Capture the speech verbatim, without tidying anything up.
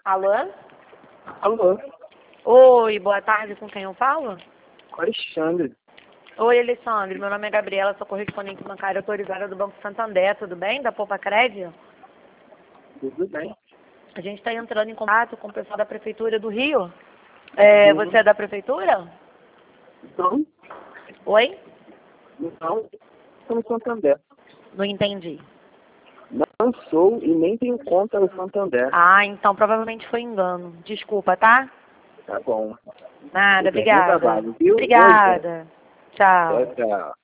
Alô? Alô, Oi, boa tarde, com quem eu falo? Alexandre. Oi, Alexandre, meu nome é Gabriela, sou correspondente bancária autorizada do Banco Santander, tudo bem? Da Poupa Crédito? Tudo bem? A gente está entrando em contato com o pessoal da Prefeitura do Rio. É, Uhum. você é da Prefeitura? Não, Oi? não, estou no Santander. Não entendi. Não sou e nem tenho conta no Santander. Ah, então provavelmente foi engano. Desculpa, tá? Tá bom. Nada, Tudo bem, bom obrigada. trabalho, viu? Oi, Obrigada. Tchau. tchau, tchau.